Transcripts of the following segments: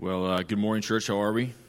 Well, good morning, church. How are we?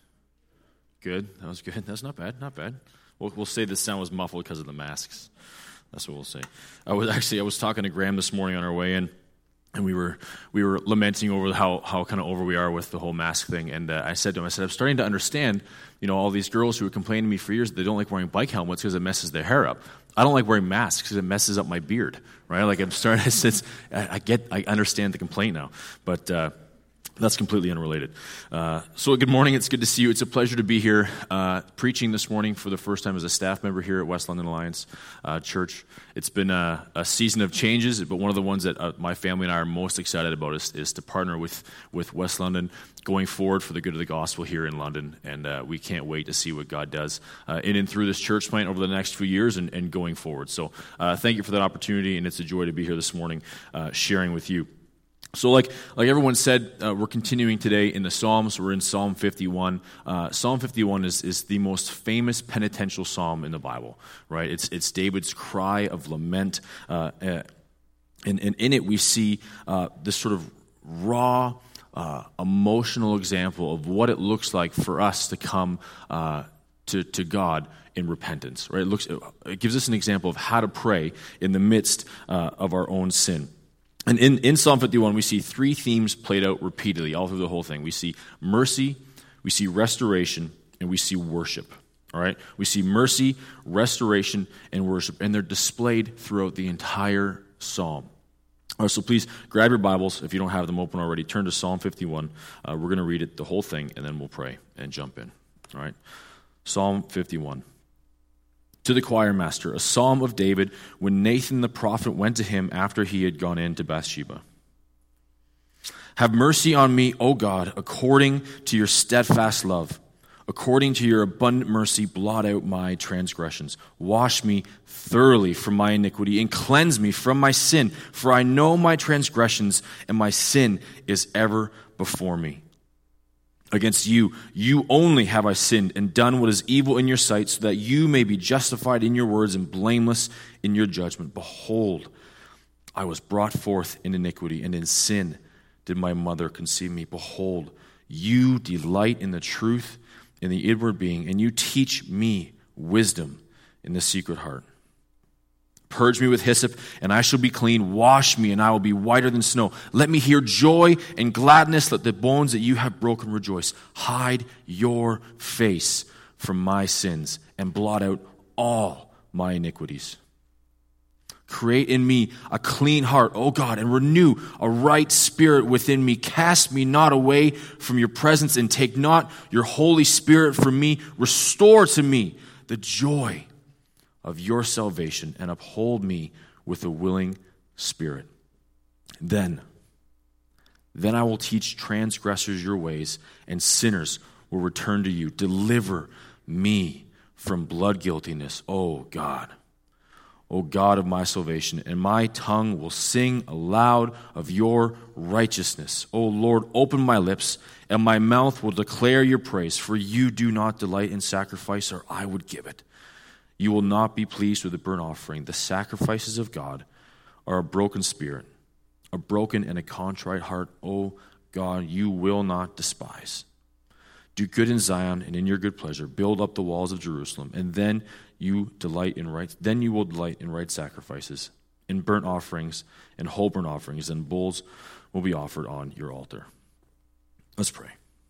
Good. That was good. That's not bad. Not bad. We'll say the sound was muffled because of the masks. That's what we'll say. I was talking to Graham this morning on our way in, and we were lamenting over how kind of over we are with the whole mask thing. And I said to him, I'm starting to understand, all these girls who were complaining to me for years that they don't like wearing bike helmets because it messes their hair up. I don't like wearing masks because it messes up my beard, right? Like I'm starting to, I understand the complaint now, but that's completely unrelated. So good morning. It's good to see you. It's a pleasure to be here preaching this morning for the first time as a staff member here at West London Alliance Church. It's been a season of changes, but one of the ones that my family and I are most excited about is to partner with West London going forward for the good of the gospel here in London. And we can't wait to see what God does in and through this church plant over the next few years and going forward. So thank you for that opportunity, and it's a joy to be here this morning sharing with you. So like everyone said, we're continuing today in the Psalms. We're in Psalm 51. Psalm 51 is the most famous penitential psalm in the Bible, right? It's David's cry of lament. And in it we see this sort of raw, emotional example of what it looks like for us to come to God in repentance, right? It gives us an example of how to pray in the midst of our own sin. And in Psalm 51, we see three themes played out repeatedly all through the whole thing. We see mercy, we see restoration, and we see worship. All right? We see mercy, restoration, and worship, and they're displayed throughout the entire psalm. All right, so please grab your Bibles. If you don't have them open already, turn to Psalm 51. We're going to read it, the whole thing, and then we'll pray and jump in. All right? Psalm 51. To the choir master, a psalm of David when Nathan the prophet went to him after he had gone in to Bathsheba. Have mercy on me, O God, according to your steadfast love. According to your abundant mercy, blot out my transgressions. Wash me thoroughly from my iniquity and cleanse me from my sin. For I know my transgressions and my sin is ever before me. Against you only have I sinned and done what is evil in your sight, so that you may be justified in your words and blameless in your judgment. Behold, I was brought forth in iniquity, and in sin did my mother conceive me. Behold, you delight in the truth in the inward being, and you teach me wisdom in the secret heart. Purge me with hyssop, and I shall be clean. Wash me, and I will be whiter than snow. Let me hear joy and gladness. Let the bones that you have broken rejoice. Hide your face from my sins, and blot out all my iniquities. Create in me a clean heart, O God, and renew a right spirit within me. Cast me not away from your presence, and take not your Holy Spirit from me. Restore to me the joy of your salvation, and uphold me with a willing spirit. Then I will teach transgressors your ways, and sinners will return to you. Deliver me from blood guiltiness, O God of my salvation, and my tongue will sing aloud of your righteousness. O Lord, open my lips, and my mouth will declare your praise, for you do not delight in sacrifice, or I would give it. You will not be pleased with a burnt offering. The sacrifices of God are a broken spirit, a broken and a contrite heart. O God, you will not despise. Do good in Zion, and in your good pleasure build up the walls of Jerusalem, and then you will delight in right sacrifices, in burnt offerings and whole burnt offerings, and bulls will be offered on your altar. Let's pray.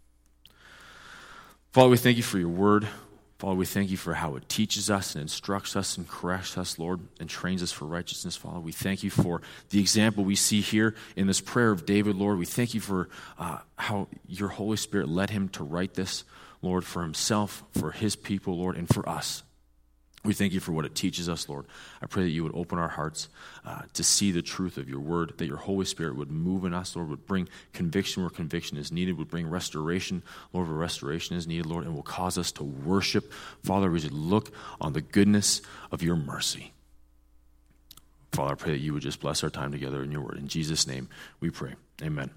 Father, we thank you for your word. Father, we thank you for how it teaches us and instructs us and corrects us, Lord, and trains us for righteousness, Father. We thank you for the example we see here in this prayer of David, Lord. We thank you for how your Holy Spirit led him to write this, Lord, for himself, for his people, Lord, and for us. We thank you for what it teaches us, Lord. I pray that you would open our hearts to see the truth of your word, that your Holy Spirit would move in us, Lord, would bring conviction where conviction is needed, would bring restoration, Lord, where restoration is needed, Lord, and will cause us to worship. Father, we should look on the goodness of your mercy. Father, I pray that you would just bless our time together in your word. In Jesus' name we pray. Amen.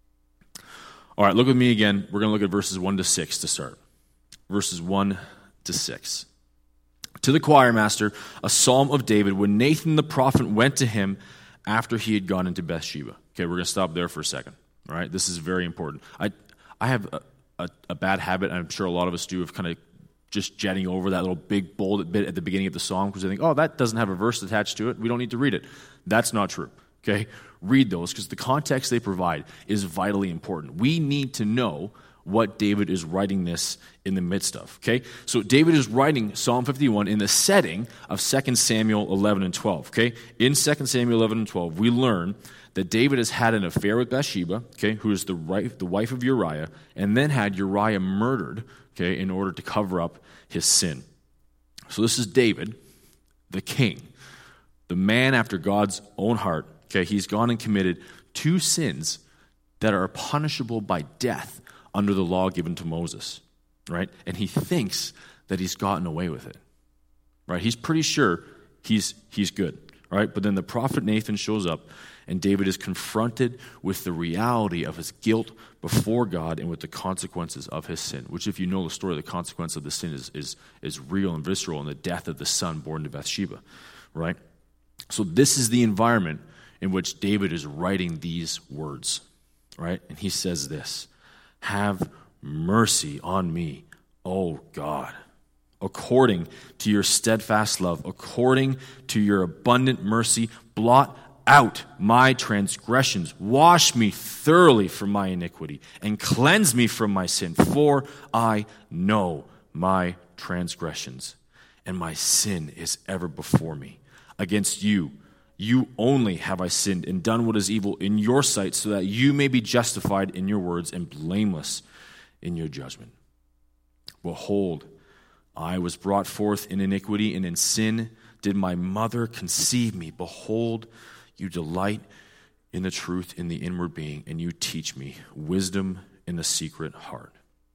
All right, look with me again. We're going to look at verses 1 to 6 to start. Verses 1 to 6. To the choir master, a psalm of David when Nathan the prophet went to him after he had gone into Bathsheba. Okay, we're going to stop there for a second. All right, this is very important. I have a bad habit, and I'm sure a lot of us do, of kind of just jetting over that little big bold bit at the beginning of the song because I think, oh, that doesn't have a verse attached to it. We don't need to read it. That's not true, okay? Read those because the context they provide is vitally important. We need to know what David is writing this in the midst of, okay? So David is writing Psalm 51 in the setting of 2 Samuel 11 and 12, okay? In 2 Samuel 11 and 12, we learn that David has had an affair with Bathsheba, okay, who is the wife of Uriah, and then had Uriah murdered, okay, in order to cover up his sin. So this is David, the king, the man after God's own heart, okay? He's gone and committed 2 sins that are punishable by death under the law given to Moses, right? And he thinks that he's gotten away with it, right? He's pretty sure he's good, right? But then the prophet Nathan shows up, and David is confronted with the reality of his guilt before God and with the consequences of his sin, which, if you know the story, the consequence of the sin is real and visceral in the death of the son born to Bathsheba, right? So this is the environment in which David is writing these words, right? And he says this, "Have mercy on me, O God, according to your steadfast love, according to your abundant mercy, blot out my transgressions. Wash me thoroughly from my iniquity and cleanse me from my sin, for I know my transgressions, and my sin is ever before me. Against you only have I sinned and done what is evil in your sight, so that you may be justified in your words and blameless in your judgment. Behold, I was brought forth in iniquity, and in sin did my mother conceive me. Behold, you delight in the truth in the inward being, and you teach me wisdom in the secret heart."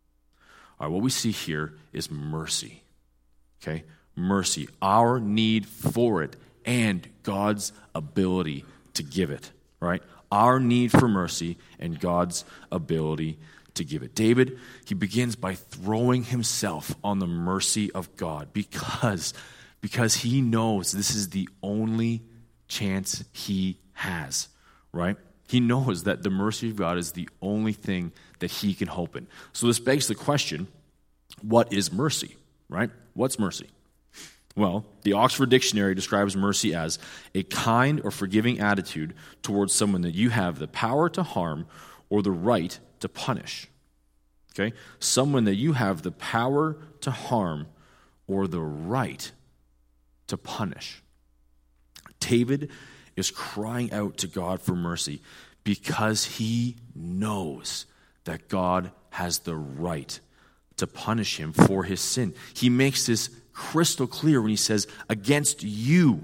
All right, what we see here is mercy, okay? Mercy, our need for it, and God's ability to give it, right? Our need for mercy and God's ability to give it. David, he begins by throwing himself on the mercy of God because he knows this is the only chance he has, right? He knows that the mercy of God is the only thing that he can hope in. So this begs the question, what is mercy, right? What's mercy? Well, the Oxford Dictionary describes mercy as a kind or forgiving attitude towards someone that you have the power to harm or the right to punish. Okay? Someone that you have the power to harm or the right to punish. David is crying out to God for mercy because he knows that God has the right to punish him for his sin. He makes this crystal clear when he says, "Against you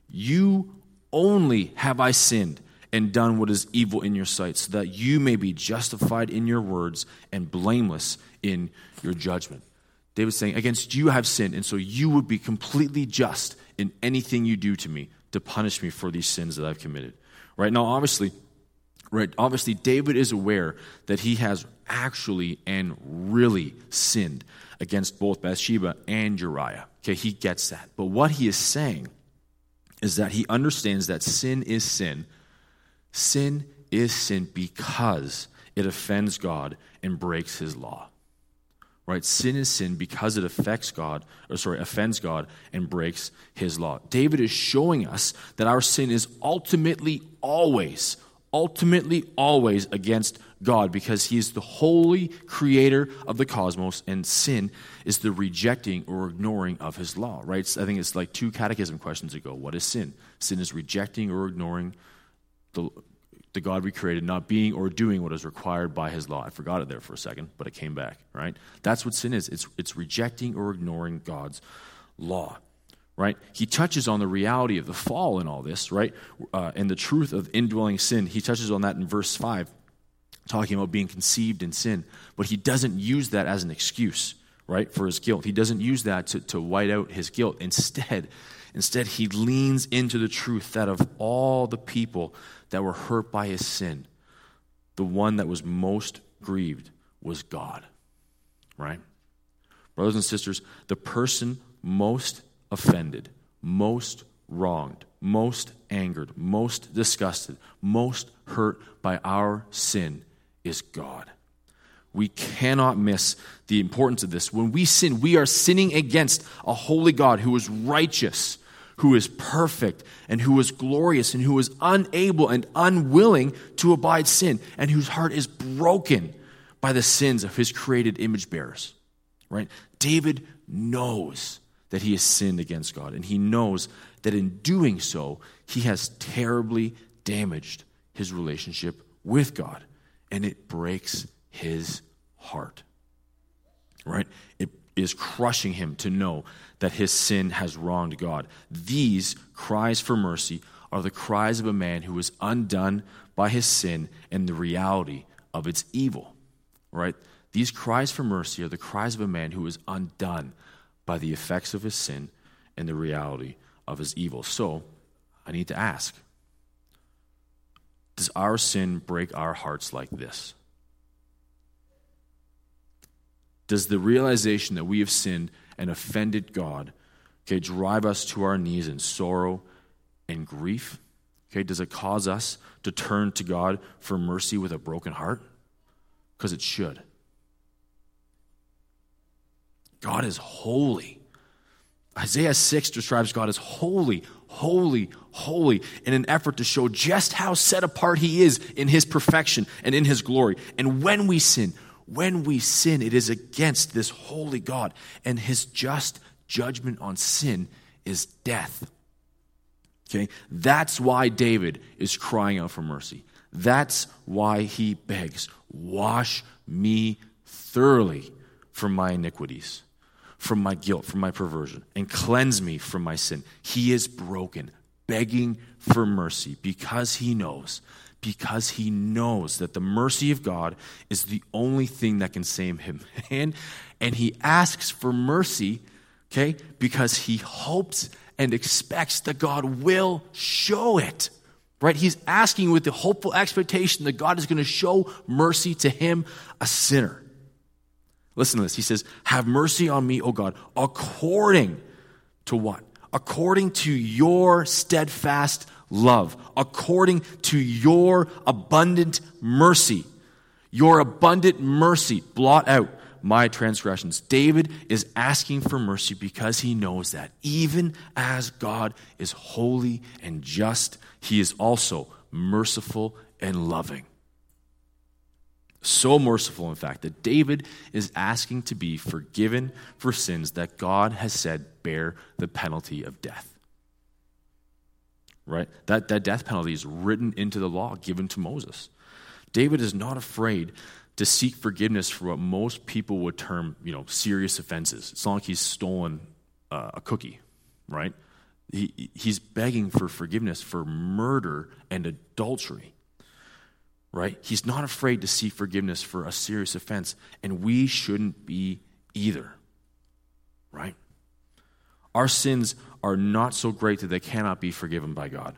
only have I sinned and done what is evil in your sight, so that you may be justified in your words and blameless in your judgment." David's saying, against you I have sinned, and so you would be completely just in anything you do to me to punish me for these sins that I've committed. Right now, obviously, David is aware that he has actually and really sinned against both Bathsheba and Uriah. Okay, he gets that. But what he is saying is that he understands that sin is sin. Sin is sin because it offends God and breaks his law. Right? Sin is sin because it offends God and breaks his law. David is showing us that our sin is ultimately always against God because he is the holy creator of the cosmos, and sin is the rejecting or ignoring of his law, right? I think it's like 2 catechism questions ago. What is sin? Sin is rejecting or ignoring the God we created, not being or doing what is required by his law. I forgot it there for a second, but it came back, right? That's what sin is. It's rejecting or ignoring God's law, right? He touches on the reality of the fall in all this, right? And the truth of indwelling sin. He touches on that in verse 5, talking about being conceived in sin. But he doesn't use that as an excuse, right, for his guilt. He doesn't use that to white out his guilt. Instead, he leans into the truth that of all the people that were hurt by his sin, the one that was most grieved was God, right? Brothers and sisters, the person most offended, most wronged, most angered, most disgusted, most hurt by our sin is God. We cannot miss the importance of this. When we sin, we are sinning against a holy God who is righteous, who is perfect, and who is glorious, and who is unable and unwilling to abide sin, and whose heart is broken by the sins of his created image bearers. Right? David knows that he has sinned against God, and he knows that in doing so, he has terribly damaged his relationship with God, and it breaks his heart. Right? It is crushing him to know that his sin has wronged God. These cries for mercy are the cries of a man who is undone by his sin and the reality of its evil. Right? These cries for mercy are the cries of a man who is undone by the effects of his sin and the reality of his evil. So, I need to ask, does our sin break our hearts like this? Does the realization that we have sinned and offended God, drive us to our knees in sorrow and grief? Does it cause us to turn to God for mercy with a broken heart? Because it should. God is holy. Isaiah 6 describes God as holy, holy, holy, in an effort to show just how set apart he is in his perfection and in his glory. And when we sin, it is against this holy God, and his just judgment on sin is death. That's why David is crying out for mercy. That's why he begs, wash me thoroughly from my iniquities, from my guilt, from my perversion, and cleanse me from my sin. He is broken, begging for mercy because he knows that the mercy of God is the only thing that can save him. And he asks for mercy, because he hopes and expects that God will show it. Right? He's asking with the hopeful expectation that God is going to show mercy to him, a sinner. Listen to this. He says, have mercy on me, O God, according to what? According to your steadfast love, according to your abundant mercy. Your abundant mercy, blot out my transgressions. David is asking for mercy because he knows that even as God is holy and just, he is also merciful and loving. So merciful, in fact, that David is asking to be forgiven for sins that God has said bear the penalty of death. Right? That death penalty is written into the law given to Moses. David is not afraid to seek forgiveness for what most people would term, serious offenses. It's not like he's stolen a cookie, right? He's begging for forgiveness for murder and adultery, right? He's not afraid to seek forgiveness for a serious offense, and we shouldn't be either, right? Our sins are not so great that they cannot be forgiven by God.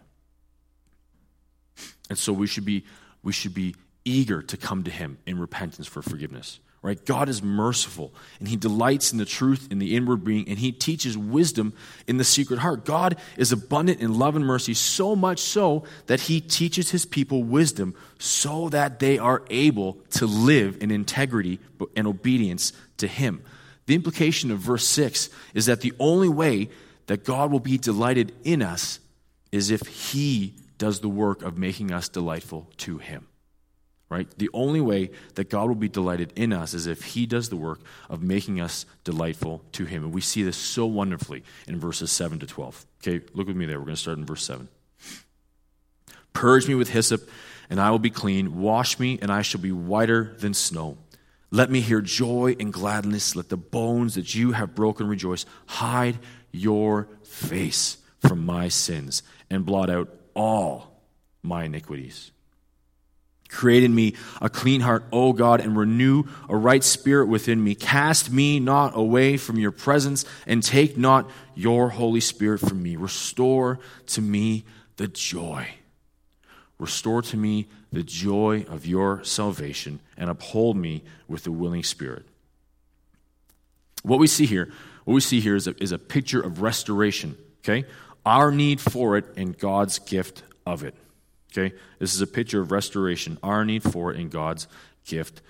And so we should be eager to come to him in repentance for forgiveness. Right? God is merciful, and he delights in the truth in the inward being, and he teaches wisdom in the secret heart. God is abundant in love and mercy, so much so that he teaches his people wisdom so that they are able to live in integrity and obedience to him. The implication of verse 6 is that the only way that God will be delighted in us is if he does the work of making us delightful to him. Right? The only way that God will be delighted in us is if he does the work of making us delightful to him. And we see this so wonderfully in verses 7 to 12. Okay, look with me there. We're going to start in verse 7. Purge me with hyssop, and I will be clean. Wash me, and I shall be whiter than snow. Let me hear joy and gladness. Let the bones that you have broken rejoice. Hide your face from my sins and blot out all my iniquities. Create in me a clean heart, O God, and renew a right spirit within me. Cast me not away from your presence, and take not your Holy Spirit from me. Restore to me the joy. Restore to me the joy of your salvation, and uphold me with a willing spirit. What we see here is a picture of restoration. Okay, our need for it and God's gift of it. Okay, this is a picture of restoration, our need for it and God's gift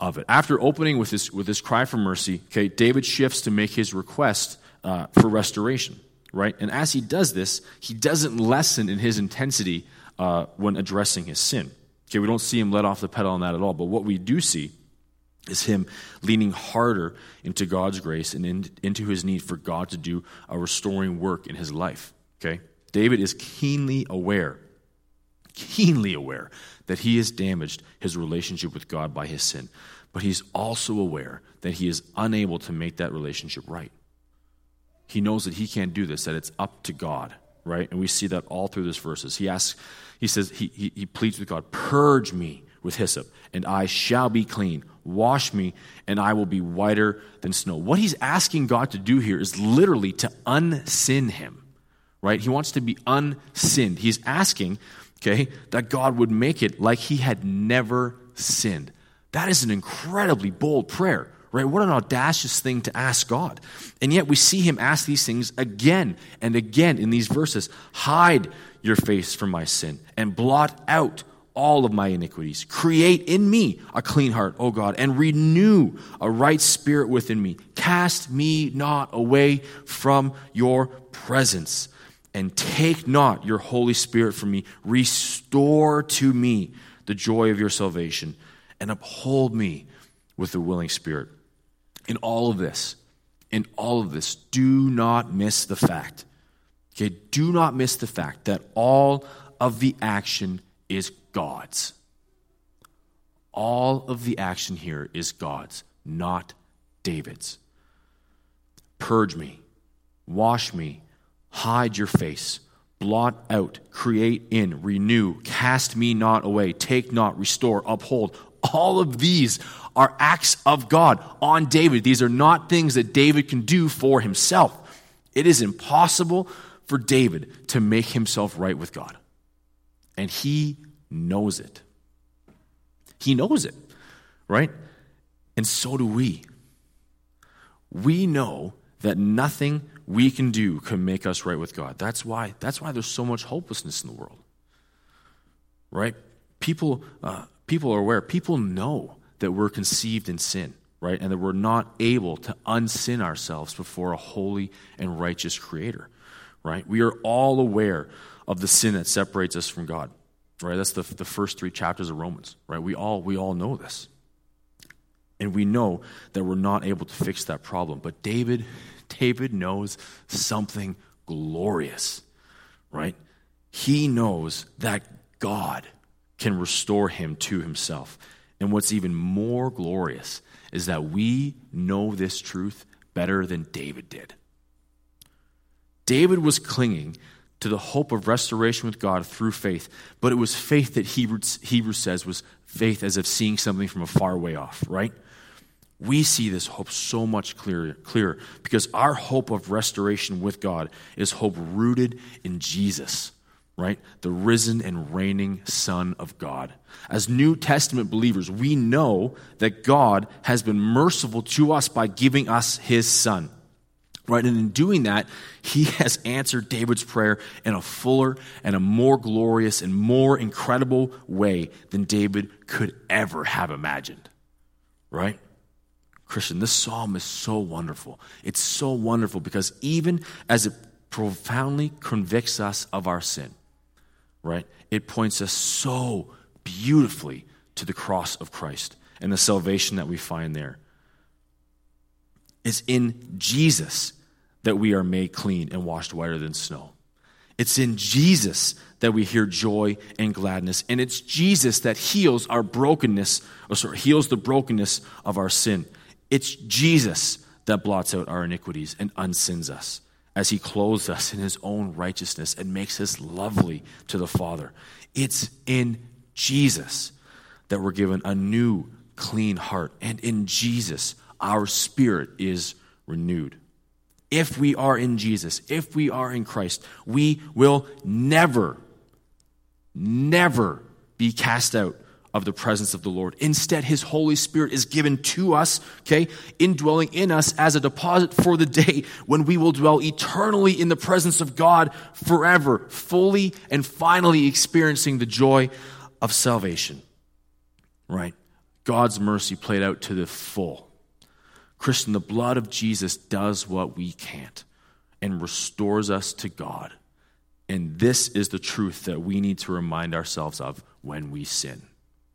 of it. After opening with this cry for mercy, okay, David shifts to make his request for restoration, right? And as he does this, he doesn't lessen in his intensity when addressing his sin. Okay, we don't see him let off the pedal on that at all, but what we do see is him leaning harder into God's grace and into his need for God to do a restoring work in his life, okay? David is keenly aware that he has damaged his relationship with God by his sin, but he's also aware that he is unable to make that relationship right. He knows that he can't do this, that it's up to God, right? And we see that all through these verses. He pleads with God, "Purge me with hyssop, and I shall be clean. Wash me, and I will be whiter than snow." What he's asking God to do here is literally to unsin him, right? He wants to be unsinned. He's asking, okay, that God would make it like he had never sinned. That is an incredibly bold prayer, right? What an audacious thing to ask God. And yet we see him ask these things again and again in these verses. "Hide your face from my sin and blot out all of my iniquities. Create in me a clean heart, O God, and renew a right spirit within me. Cast me not away from your presence, and take not your Holy Spirit from me. Restore to me the joy of your salvation, and uphold me with a willing spirit." In all of this, do not miss the fact, okay, do not miss the fact that all of the action is God's. All of the action here is God's, not David's. Purge me, wash me, hide your face, blot out, create in, renew, cast me not away, take not, restore, uphold. All of these are acts of God on David. These are not things that David can do for himself. It is impossible for David to make himself right with God. And he knows it. He knows it, right? And so do we. We know that nothing we can do can make us right with God. That's why there's so much hopelessness in the world, right? People are aware. People know that we're conceived in sin, right? And that we're not able to unsin ourselves before a holy and righteous Creator, right? We are all aware of the sin that separates us from God, right? That's the first 3 chapters of Romans, right? We all know this. And we know that we're not able to fix that problem. But David knows something glorious, right? He knows that God can restore him to himself. And what's even more glorious is that we know this truth better than David did. David was clinging to the hope of restoration with God through faith, but it was faith that Hebrews says was faith as of seeing something from a far way off, right? We see this hope so much clearer because our hope of restoration with God is hope rooted in Jesus, right? The risen and reigning Son of God. As New Testament believers, we know that God has been merciful to us by giving us his Son, right? And in doing that, he has answered David's prayer in a fuller and a more glorious and more incredible way than David could ever have imagined, right? Christian, this psalm is so wonderful. It's so wonderful because even as it profoundly convicts us of our sin, right, it points us so beautifully to the cross of Christ and the salvation that we find there. It's in Jesus that we are made clean and washed whiter than snow. It's in Jesus that we hear joy and gladness, and it's Jesus that heals the brokenness of our sin. It's Jesus that blots out our iniquities and unsins us as he clothes us in his own righteousness and makes us lovely to the Father. It's in Jesus that we're given a new, clean heart. And in Jesus, our spirit is renewed. If we are in Jesus, if we are in Christ, we will never be cast out of the presence of the Lord. Instead, his Holy Spirit is given to us, okay, indwelling in us as a deposit for the day when we will dwell eternally in the presence of God forever, fully and finally experiencing the joy of salvation, right? God's mercy played out to the full. Christian, the blood of Jesus does what we can't and restores us to God. And this is the truth that we need to remind ourselves of when we sin.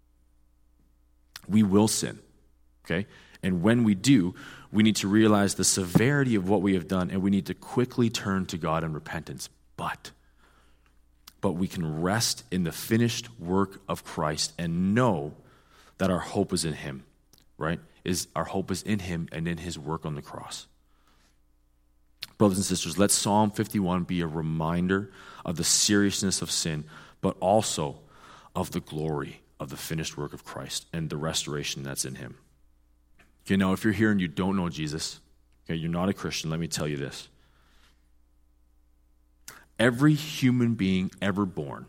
We will sin, okay? And when we do, we need to realize the severity of what we have done, and we need to quickly turn to God in repentance. But we can rest in the finished work of Christ and know that our hope is in him, right? Our hope is in him and in his work on the cross. Brothers and sisters, let Psalm 51 be a reminder of the seriousness of sin, but also of the glory of the finished work of Christ and the restoration that's in him. Okay, now if you're here and you don't know Jesus, okay, you're not a Christian, let me tell you this. Every human being ever born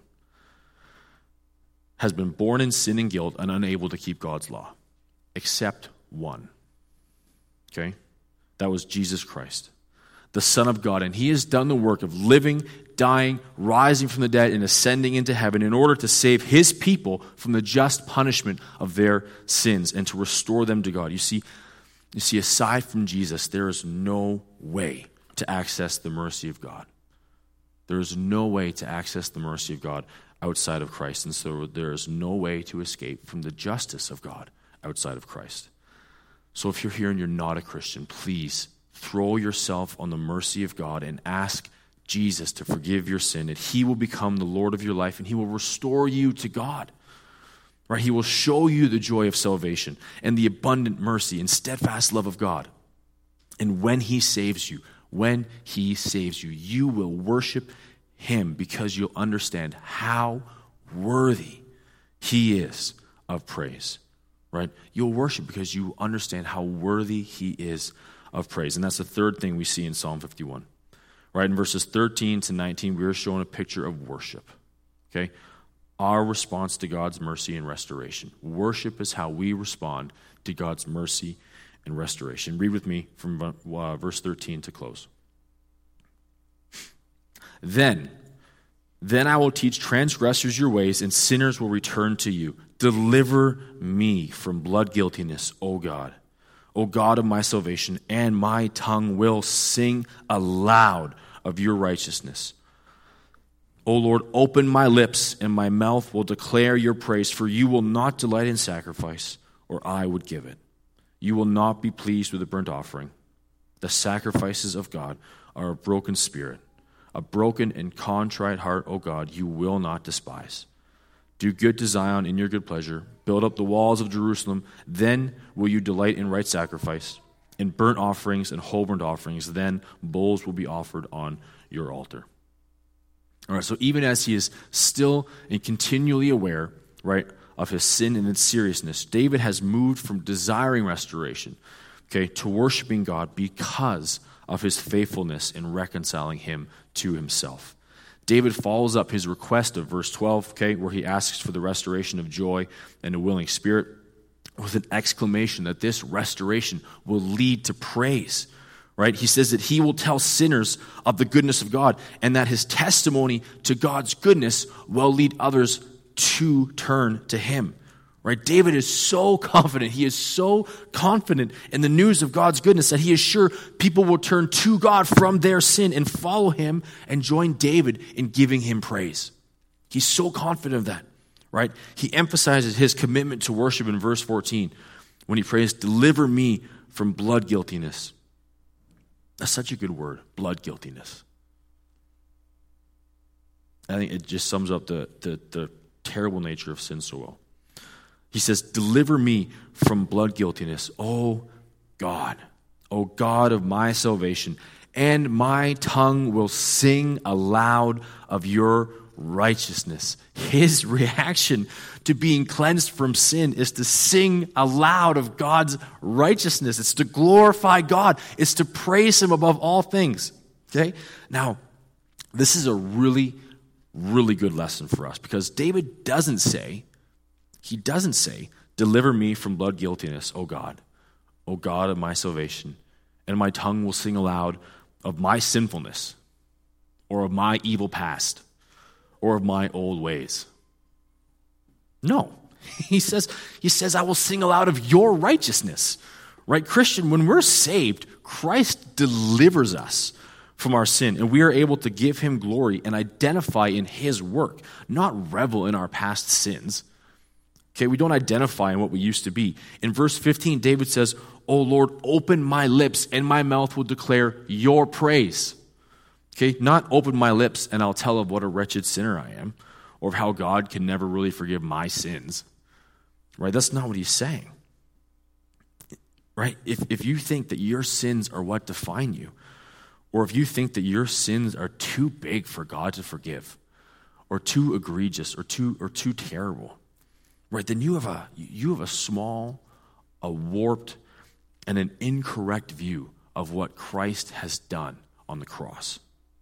has been born in sin and guilt and unable to keep God's law, except one. Okay? That was Jesus Christ, the Son of God. And he has done the work of living, dying, rising from the dead, and ascending into heaven in order to save his people from the just punishment of their sins and to restore them to God. You see, aside from Jesus, there is no way to access the mercy of God. There is no way to access the mercy of God outside of Christ. And so there is no way to escape from the justice of God outside of Christ. So if you're here and you're not a Christian, please throw yourself on the mercy of God and ask Jesus to forgive your sin, that he will become the Lord of your life and he will restore you to God. Right? He will show you the joy of salvation and the abundant mercy and steadfast love of God. And when he saves you, you will worship him because you'll understand how worthy he is of praise, right? You'll worship because you understand how worthy he is of praise. And that's the third thing we see in Psalm 51, right? In verses 13 to 19, we are shown a picture of worship, okay? Our response to God's mercy and restoration. Worship is how we respond to God's mercy and restoration. Read with me from verse 13 to close. Then I will teach transgressors your ways, and sinners will return to you. Deliver me from blood guiltiness, O God of my salvation, and my tongue will sing aloud of your righteousness. O Lord, open my lips, and my mouth will declare your praise, for you will not delight in sacrifice, or I would give it. You will not be pleased with a burnt offering. The sacrifices of God are a broken spirit. A broken and contrite heart, O God, you will not despise. Do good to Zion in your good pleasure. Build up the walls of Jerusalem. Then will you delight in right sacrifice, in burnt offerings and whole burnt offerings. Then bulls will be offered on your altar. All right, so even as he is still and continually aware, right, of his sin and its seriousness, David has moved from desiring restoration, okay, to worshiping God because of his faithfulness in reconciling him to himself. David follows up his request of verse 12, okay, where he asks for the restoration of joy and a willing spirit, with an exclamation that this restoration will lead to praise, right? He says that he will tell sinners of the goodness of God and that his testimony to God's goodness will lead others to turn to him. Right? David is so confident. He is so confident in the news of God's goodness that he is sure people will turn to God from their sin and follow him and join David in giving him praise. He's so confident of that, right? He emphasizes his commitment to worship in verse 14 when he prays, "Deliver me from blood guiltiness." That's such a good word, blood guiltiness. I think it just sums up the terrible nature of sin so well. He says, "Deliver me from blood guiltiness, O God of my salvation, and my tongue will sing aloud of your righteousness." His reaction to being cleansed from sin is to sing aloud of God's righteousness. It's to glorify God. It's to praise him above all things. Okay? Now, this is a really, really good lesson for us because David doesn't say, "Deliver me from blood guiltiness, O God of my salvation, and my tongue will sing aloud of my sinfulness, or of my evil past, or of my old ways." No, He says, I will sing aloud of your righteousness. Right? Christian, when we're saved, Christ delivers us from our sin, and we are able to give him glory and identify in his work, not revel in our past sins. Okay, we don't identify in what we used to be. In verse 15, David says, "O Lord, open my lips, and my mouth will declare your praise." Okay, not open my lips and I'll tell of what a wretched sinner I am, or of how God can never really forgive my sins. Right? That's not what he's saying. Right? If you think that your sins are what define you, or if you think that your sins are too big for God to forgive, or too egregious, or too terrible, right? Then you have a small, a warped, and an incorrect view of what Christ has done on the cross.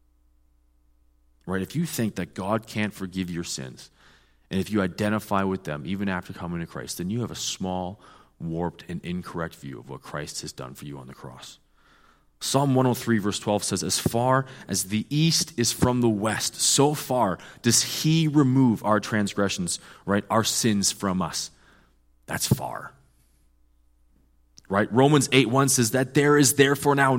Right? If you think that God can't forgive your sins, and if you identify with them even after coming to Christ, then you have a small, warped, and incorrect view of what Christ has done for you on the cross. Psalm 103 verse 12 says, "As far as the east is from the west, so far does he remove our transgressions," right? Our sins from us. That's far. Right? Romans 8:1 says that there is therefore now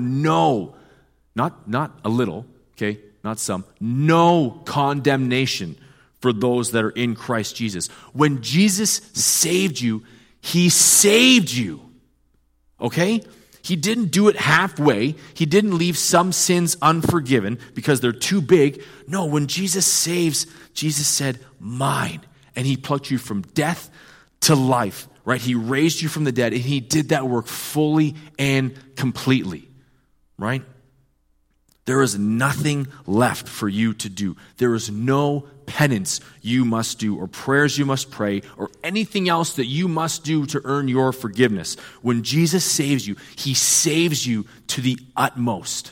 not a little, okay, not some, no condemnation for those that are in Christ Jesus. When Jesus saved you, he saved you. Okay? He didn't do it halfway. He didn't leave some sins unforgiven because they're too big. No, when Jesus saves, Jesus said, "Mine." And he plucked you from death to life, right? He raised you from the dead, and he did that work fully and completely, right? There is nothing left for you to do. There is no penance you must do, or prayers you must pray, or anything else that you must do to earn your forgiveness. When Jesus saves you, he saves you to the utmost.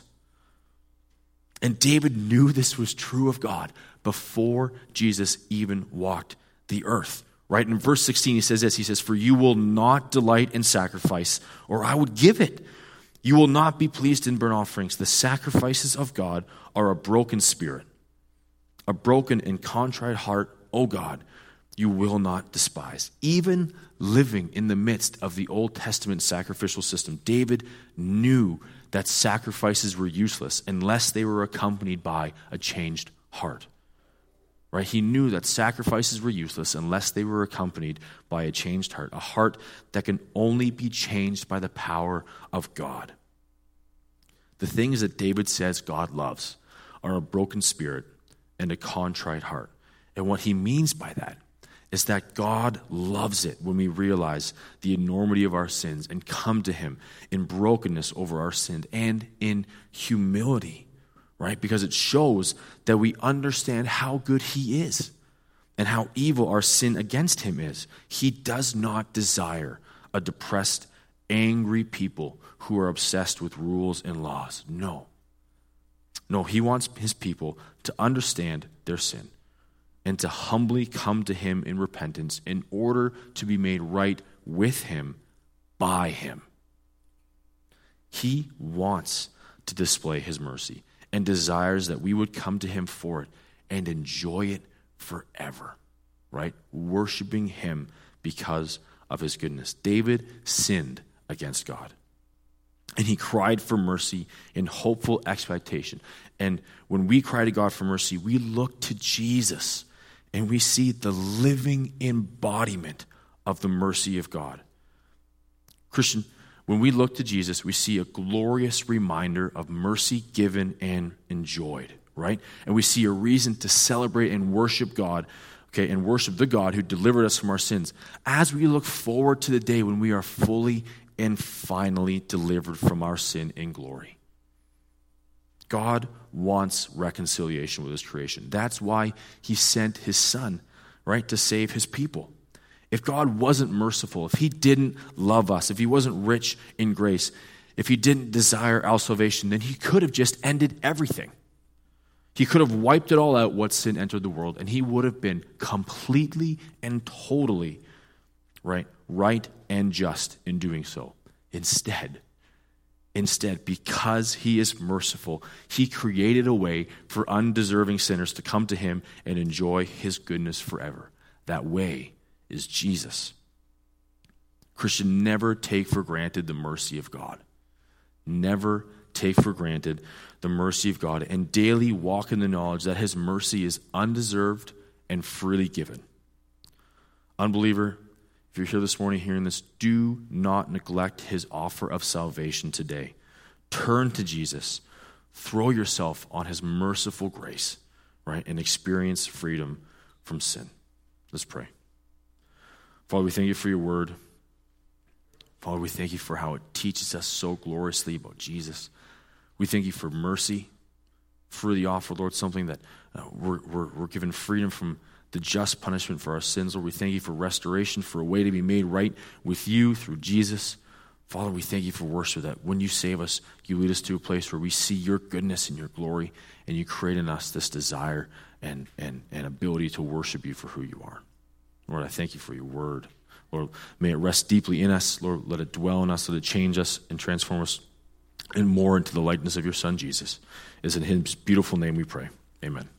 And David knew this was true of God before Jesus even walked the earth. Right? In verse 16, he says this. He says, "For you will not delight in sacrifice, or I would give it. You will not be pleased in burnt offerings. The sacrifices of God are a broken spirit. A broken and contrite heart, O God, you will not despise." Even living in the midst of the Old Testament sacrificial system, David knew that sacrifices were useless unless they were accompanied by a changed heart. Right? He knew that sacrifices were useless unless they were accompanied by a changed heart, a heart that can only be changed by the power of God. The things that David says God loves are a broken spirit and a contrite heart. And what he means by that is that God loves it when we realize the enormity of our sins and come to him in brokenness over our sin and in humility. Right? Because it shows that we understand how good he is and how evil our sin against him is. He does not desire a depressed, angry people who are obsessed with rules and laws. No, he wants his people to understand their sin and to humbly come to him in repentance in order to be made right with him by him. He wants to display his mercy and desires that we would come to him for it and enjoy it forever, right? Worshiping him because of his goodness. David sinned against God, and he cried for mercy in hopeful expectation. And when we cry to God for mercy, we look to Jesus, and we see the living embodiment of the mercy of God. Christian, when we look to Jesus, we see a glorious reminder of mercy given and enjoyed, right? And we see a reason to celebrate and worship God, okay, and worship the God who delivered us from our sins as we look forward to the day when we are fully and finally delivered from our sin in glory. God wants reconciliation with his creation. That's why he sent his son, right, to save his people. If God wasn't merciful, if he didn't love us, if he wasn't rich in grace, if he didn't desire our salvation, then he could have just ended everything. He could have wiped it all out once sin entered the world, and he would have been completely and totally right and just in doing so. Instead, because he is merciful, he created a way for undeserving sinners to come to him and enjoy his goodness forever. That way is Jesus. Christian, never take for granted the mercy of God. Never take for granted the mercy of God, and daily walk in the knowledge that his mercy is undeserved and freely given. Unbeliever, if you're here this morning hearing this, do not neglect his offer of salvation today. Turn to Jesus. Throw yourself on his merciful grace, right, and experience freedom from sin. Let's pray. Father, we thank you for your word. Father, we thank you for how it teaches us so gloriously about Jesus. We thank you for mercy, for the offer, Lord, something that we're given freedom from the just punishment for our sins. Lord, we thank you for restoration, for a way to be made right with you through Jesus. Father, we thank you for worship, that when you save us, you lead us to a place where we see your goodness and your glory, and you create in us this desire and ability to worship you for who you are. Lord, I thank you for your word. Lord, may it rest deeply in us. Lord, let it dwell in us, let it change us and transform us and more into the likeness of your Son, Jesus. It's in his beautiful name we pray. Amen.